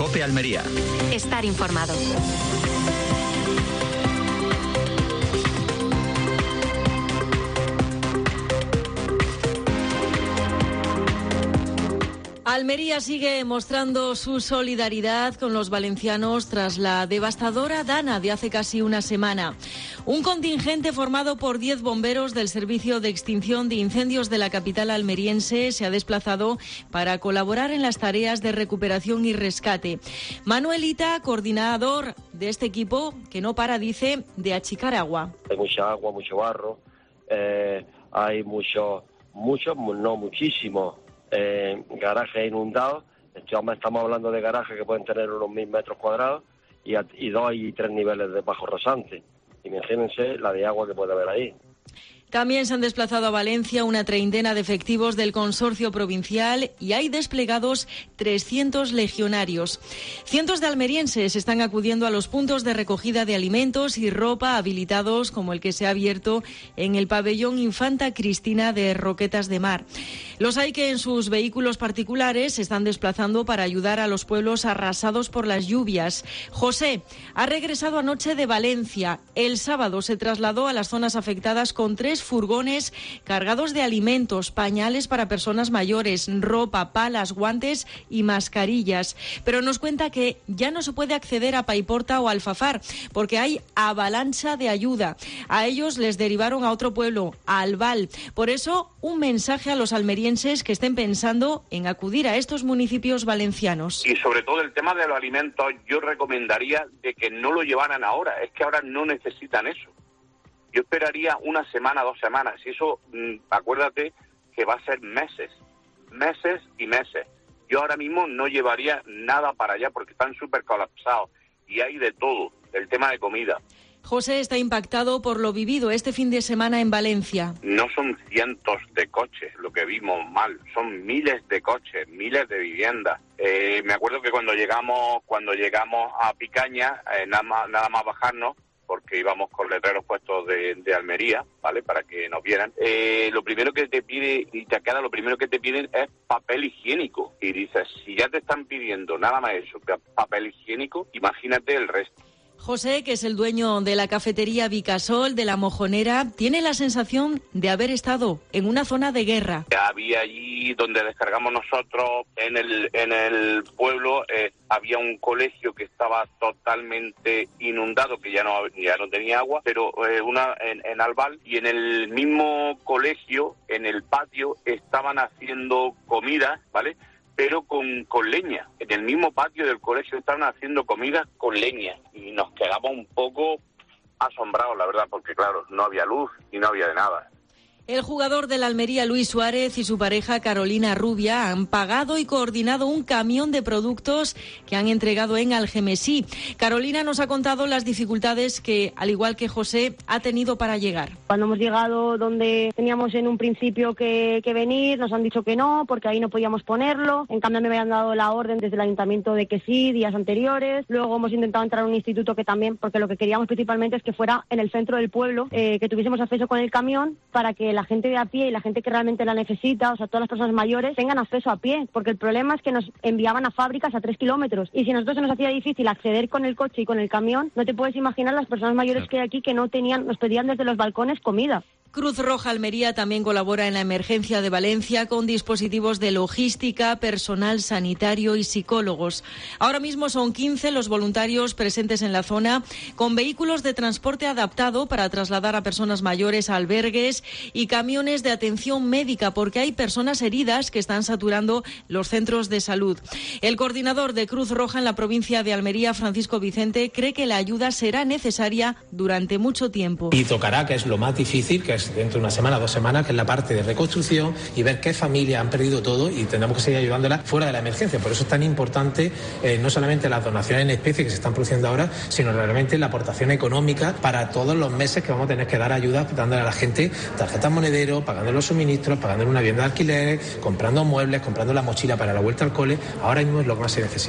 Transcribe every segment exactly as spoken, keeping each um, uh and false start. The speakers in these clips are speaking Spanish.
COPE Almería. Estar informado. Almería sigue mostrando su solidaridad con los valencianos tras la devastadora dana de hace casi una semana. Un contingente formado por diez bomberos del Servicio de Extinción de Incendios de la capital almeriense se ha desplazado para colaborar en las tareas de recuperación y rescate. Manuelita, coordinador de este equipo, que no para, dice, de achicar agua. Hay mucha agua, mucho barro, eh, hay mucho, mucho, no muchísimo. Eh, garajes inundados. Estamos hablando de garajes que pueden tener unos mil metros cuadrados y, a, y dos y tres niveles de bajo rasante. Imagínense la de agua que puede haber ahí. También se han desplazado a Valencia una treintena de efectivos del consorcio provincial y hay desplegados trescientos legionarios. Cientos de almerienses están acudiendo a los puntos de recogida de alimentos y ropa habilitados, como el que se ha abierto en el pabellón Infanta Cristina de Roquetas de Mar. Los hay que en sus vehículos particulares se están desplazando para ayudar a los pueblos arrasados por las lluvias. José ha regresado anoche de Valencia. El sábado se trasladó a las zonas afectadas con tres furgones cargados de alimentos, pañales para personas mayores, ropa, palas, guantes y mascarillas. Pero nos cuenta que ya no se puede acceder a Paiporta o Alfafar porque hay avalancha de ayuda. A ellos les derivaron a otro pueblo, a Albal. Por eso, un mensaje a los almerienses que estén pensando en acudir a estos municipios valencianos. Y sobre todo el tema de los alimentos, yo recomendaría de que no lo llevaran ahora. Es que ahora no necesitan eso. Yo esperaría una semana, dos semanas. Y eso, mmm, acuérdate que va a ser meses, meses y meses. Yo ahora mismo no llevaría nada para allá porque están súper colapsados y hay de todo, el tema de comida. José está impactado por lo vivido este fin de semana en Valencia. No son cientos de coches lo que vimos mal, son miles de coches, miles de viviendas. Eh, me acuerdo que cuando llegamos, cuando llegamos a Picaña, eh, nada más, nada más bajarnos, porque íbamos con letreros puestos de, de Almería, ¿vale?, para que nos vieran. Eh, lo primero que te pide, y te queda, lo primero que te piden es papel higiénico. Y dices, si ya te están pidiendo nada más eso, papel higiénico, imagínate el resto. José, que es el dueño de la cafetería Vicasol de La Mojonera, tiene la sensación de haber estado en una zona de guerra. Había allí donde descargamos nosotros, en el en el pueblo, eh, había un colegio que estaba totalmente inundado, que ya no ya no tenía agua, pero eh, una en, en Albal, y en el mismo colegio, en el patio, estaban haciendo comida, ¿vale?, pero con, con leña. En el mismo patio del colegio estaban haciendo comida con leña y nos quedamos un poco asombrados, la verdad, porque claro, no había luz y no había de nada. El jugador del Almería, Luis Suárez, y su pareja, Carolina Rubia, han pagado y coordinado un camión de productos que han entregado en Algemesí. Carolina nos ha contado las dificultades que, al igual que José, ha tenido para llegar. Cuando hemos llegado donde teníamos en un principio que, que venir, nos han dicho que no, porque ahí no podíamos ponerlo. En cambio, me habían dado la orden desde el ayuntamiento de que sí, días anteriores. Luego hemos intentado entrar a un instituto que también, porque lo que queríamos principalmente es que fuera en el centro del pueblo, eh, que tuviésemos acceso con el camión para que la gente de a pie y la gente que realmente la necesita, o sea, todas las personas mayores, tengan acceso a pie, porque el problema es que nos enviaban a fábricas a tres kilómetros, y si a nosotros se nos hacía difícil acceder con el coche y con el camión, no te puedes imaginar las personas mayores claro. que hay aquí que no tenían, nos pedían desde los balcones comida. Cruz Roja Almería también colabora en la emergencia de Valencia con dispositivos de logística, personal sanitario y psicólogos. Ahora mismo son quince los voluntarios presentes en la zona con vehículos de transporte adaptado para trasladar a personas mayores a albergues y camiones de atención médica porque hay personas heridas que están saturando los centros de salud. El coordinador de Cruz Roja en la provincia de Almería, Francisco Vicente, cree que la ayuda será necesaria durante mucho tiempo. Y tocará, que es lo más difícil, que es dentro de una semana, dos semanas, que es la parte de reconstrucción y ver qué familias han perdido todo y tendremos que seguir ayudándolas fuera de la emergencia. Por eso es tan importante eh, no solamente las donaciones en especie que se están produciendo ahora, sino realmente la aportación económica para todos los meses que vamos a tener que dar ayuda, dándole a la gente tarjetas monedero, pagando los suministros, pagando una vivienda de alquiler, comprando muebles, comprando la mochila para la vuelta al cole. Ahora mismo es lo que más se necesita.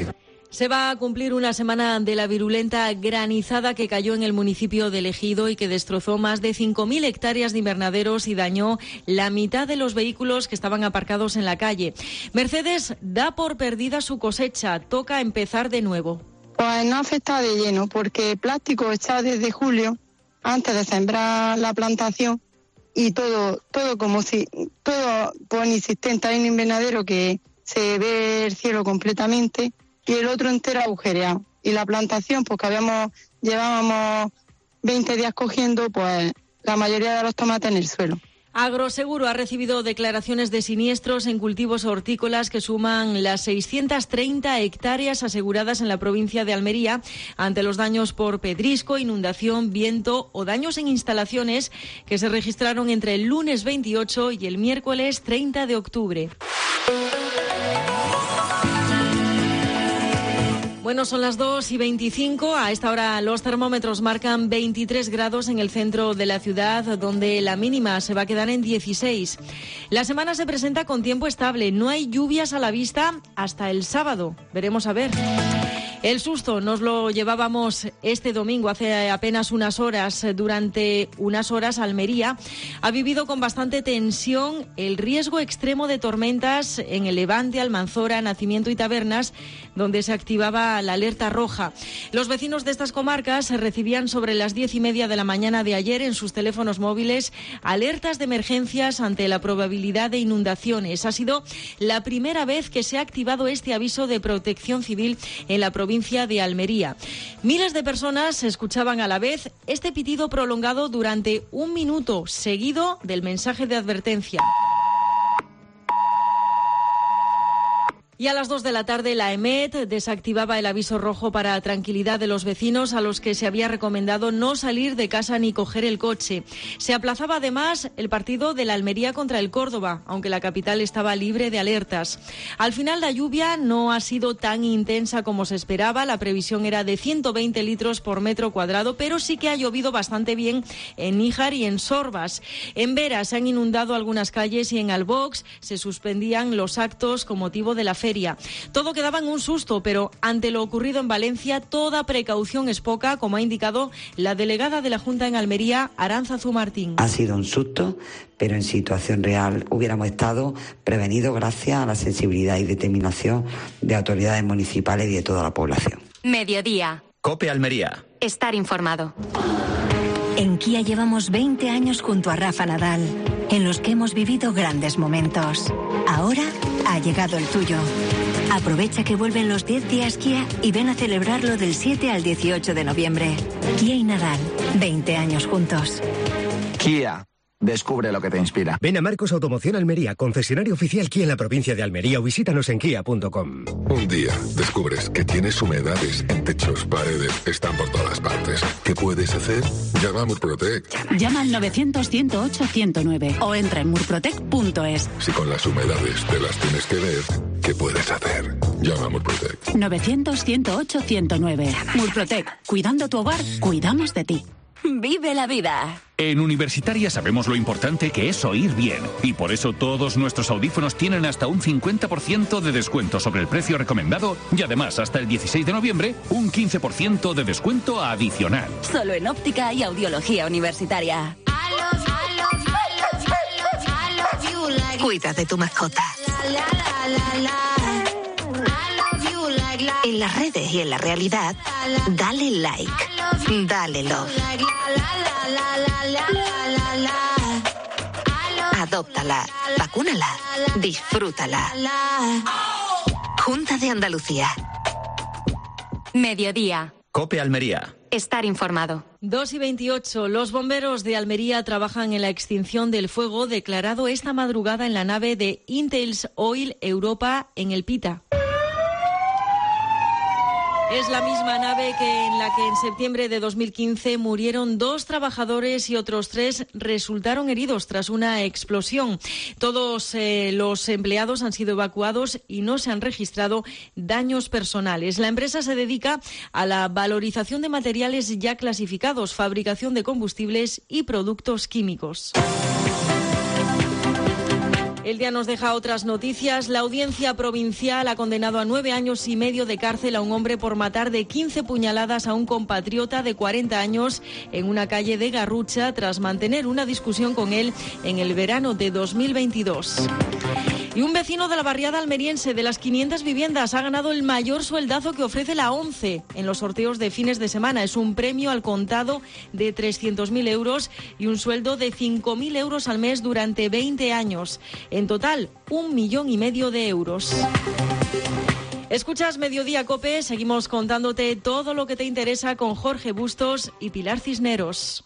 Se va a cumplir una semana de la virulenta granizada que cayó en el municipio de Ejido y que destrozó más de cinco mil hectáreas de invernaderos y dañó la mitad de los vehículos que estaban aparcados en la calle. Mercedes da por perdida su cosecha, toca empezar de nuevo. Pues no afecta de lleno porque el plástico está desde julio, antes de sembrar la plantación, y todo todo como si todo pues inexistente. Hay un invernadero que se ve el cielo completamente y el otro entero agujereado. Y la plantación, pues que habíamos, llevábamos veinte días cogiendo, pues la mayoría de los tomates en el suelo. Agroseguro ha recibido declaraciones de siniestros en cultivos hortícolas que suman las seiscientas treinta hectáreas aseguradas en la provincia de Almería ante los daños por pedrisco, inundación, viento o daños en instalaciones que se registraron entre el lunes veintiocho y el miércoles treinta de octubre. Bueno, son las dos y veinticinco. A esta hora los termómetros marcan veintitrés grados en el centro de la ciudad, donde la mínima se va a quedar en dieciséis. La semana se presenta con tiempo estable. No hay lluvias a la vista hasta el sábado. Veremos a ver. El susto nos lo llevábamos este domingo, hace apenas unas horas. Durante unas horas, Almería ha vivido con bastante tensión el riesgo extremo de tormentas en el Levante, Almanzora, Nacimiento y Tabernas, donde se activaba la alerta roja. Los vecinos de estas comarcas recibían sobre las diez y media de la mañana de ayer en sus teléfonos móviles alertas de emergencias ante la probabilidad de inundaciones. Ha sido la primera vez que se ha activado este aviso de protección civil en la provincia de Almería. Miles de personas escuchaban a la vez este pitido prolongado durante un minuto, seguido del mensaje de advertencia. Y a las dos de la tarde la EMET desactivaba el aviso rojo para tranquilidad de los vecinos a los que se había recomendado no salir de casa ni coger el coche. Se aplazaba además el partido de la Almería contra el Córdoba, aunque la capital estaba libre de alertas. Al final la lluvia no ha sido tan intensa como se esperaba. La previsión era de ciento veinte litros por metro cuadrado, pero sí que ha llovido bastante bien en Níjar y en Sorbas. En Vera se han inundado algunas calles y en Albox se suspendían los actos con motivo de la feria. Todo quedaba en un susto, pero ante lo ocurrido en Valencia, toda precaución es poca, como ha indicado la delegada de la Junta en Almería, Aránzazu Martín. Ha sido un susto, pero en situación real hubiéramos estado prevenidos gracias a la sensibilidad y determinación de autoridades municipales y de toda la población. Mediodía. COPE Almería. Estar informado. En Kia llevamos veinte años junto a Rafa Nadal, en los que hemos vivido grandes momentos. Ahora ha llegado el tuyo. Aprovecha que vuelven los diez días Kia y ven a celebrarlo del siete al dieciocho de noviembre. Kia y Nadal, veinte años juntos. Kia. Descubre lo que te inspira. Ven a Marcos Automoción Almería, concesionario oficial Kia en la provincia de Almería, o visítanos en kia punto com. Un día descubres que tienes humedades en techos, paredes, están por todas partes. ¿Qué puedes hacer? Llama a Murprotec. Llama al novecientos, ciento ocho, ciento nueve o entra en murprotec punto es. Si con las humedades te las tienes que ver, ¿qué puedes hacer? Llama a Murprotec. novecientos, ciento ocho, ciento nueve. Murprotec. Cuidando tu hogar, cuidamos de ti. Vive la vida. En Universitaria sabemos lo importante que es oír bien y por eso todos nuestros audífonos tienen hasta un cincuenta por ciento de descuento sobre el precio recomendado y además hasta el dieciséis de noviembre un quince por ciento de descuento adicional. Solo en óptica y audiología universitaria. Cuida de tu mascota. En las redes y en la realidad, dale like, dale love. Adóptala, vacúnala, disfrútala. Junta de Andalucía. Mediodía. COPE Almería. Estar informado. dos y veintiocho. Los bomberos de Almería trabajan en la extinción del fuego declarado esta madrugada en la nave de Intels Oil Europa en El Pita. Es la misma nave que en la que en septiembre de dos mil quince murieron dos trabajadores y otros tres resultaron heridos tras una explosión. Todos eh, los empleados han sido evacuados y no se han registrado daños personales. La empresa se dedica a la valorización de materiales ya clasificados, fabricación de combustibles y productos químicos. El día nos deja otras noticias. La audiencia provincial ha condenado a nueve años y medio de cárcel a un hombre por matar de quince puñaladas a un compatriota de cuarenta años en una calle de Garrucha tras mantener una discusión con él en el verano de dos mil veintidós. Y un vecino de la barriada almeriense de las quinientas viviendas ha ganado el mayor sueldazo que ofrece la ONCE en los sorteos de fines de semana. Es un premio al contado de trescientos mil euros y un sueldo de cinco mil euros al mes durante veinte años. En total, un millón y medio de euros. Escuchas Mediodía COPE, seguimos contándote todo lo que te interesa con Jorge Bustos y Pilar Cisneros.